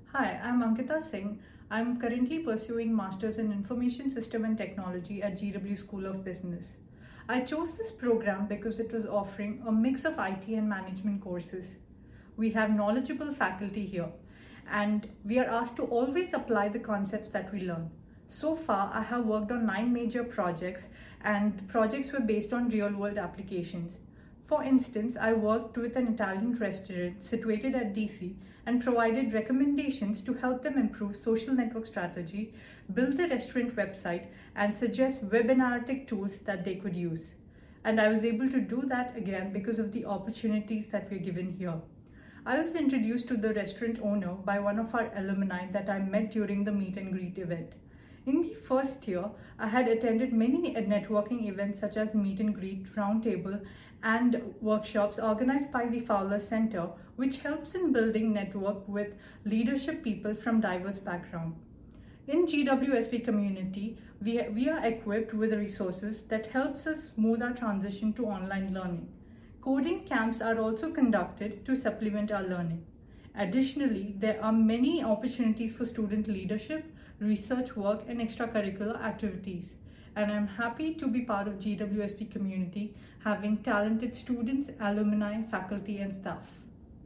Hi, I'm Ankita Singh. I'm currently pursuing Masters in Information System and Technology at GW School of Business. I chose this program because it was offering a mix of IT and management courses. We have knowledgeable faculty here, and we are asked to always apply the concepts that we learn. So far, I have worked on 9 major projects, and projects were based on real-world applications. For instance, I worked with an Italian restaurant situated at DC and provided recommendations to help them improve social network strategy, build the restaurant website, and suggest web analytic tools that they could use. And I was able to do that again because of the opportunities that we're given here. I was introduced to the restaurant owner by one of our alumni that I met during the meet and greet event. In the first year, I had attended many networking events such as meet and greet, roundtable, and workshops organized by the Fowler Center, which helps in building network with leadership people from diverse backgrounds. In GWSP community, we are equipped with resources that helps us smooth our transition to online learning. Coding camps are also conducted to supplement our learning. Additionally, there are many opportunities for student leadership, research work, and extracurricular activities. And I'm happy to be part of GWSP community, having talented students, alumni, faculty, and staff.